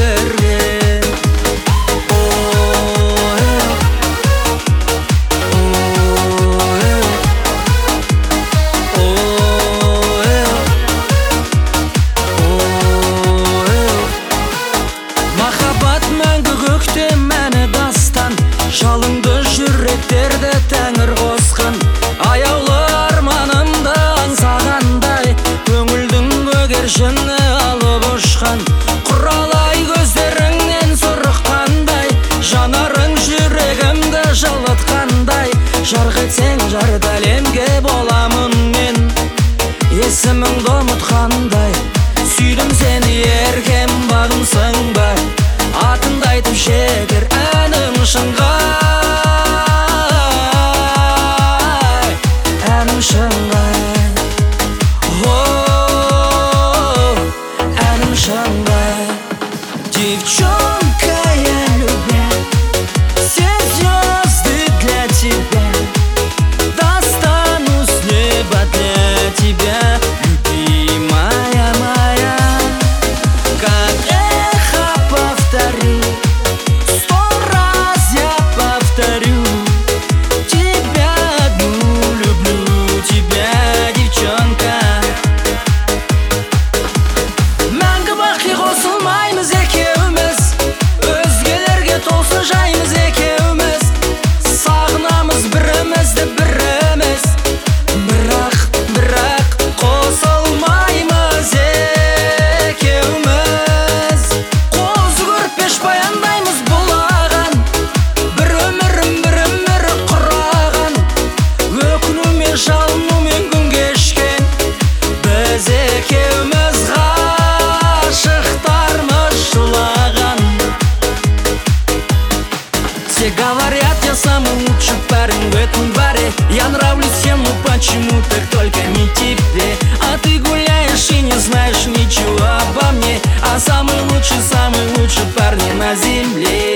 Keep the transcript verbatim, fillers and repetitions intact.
берген. Махаббат мәңгі көктем мәні дастан, жалынды жүректерді тәңір қосқан. Аяулы арманымды аңсағандай, көңілдің көгершіні алып ұшқан. Құралай көздеріңнен сұрыққандай, жанарың жүрегімді жылытқандай. Жарқ етсең жарты әлемге боламын мен, есіміңді ұмытқандай. Сүйдім сені еркем бағымсың ба, атыңды айтып жетер әнім шыңғай, әнім шыңғай, о, әнім шыңғай. Девчонка, я любя, все звезды для тебя, достану с неба для тебя, любимая моя. Как эхо повтори, сто раз я повторю, тебя одну люблю, тебя, девчонка. Мәңгі бақи қосылмаймыз екеуміз, өзгелерге толсын жайымыз екеуміз. Сағынамыз бірімізді біріміз, бірақ, бірақ қосылмаймыз екеуміз. Қозы көрпеш баяндаймыз бұлаған, бір өмірім бір өмір құраған. Өкінумен жалынумен күн кешкен, біз екеуміз ғашықтармыз жылаған. Все говорят, я самый лучший парень в этом дворе, я нравлюсь всем, но почему так только не тебе? А ты гуляешь и не знаешь ничего обо мне, а самый лучший, самый лучший парень на земле.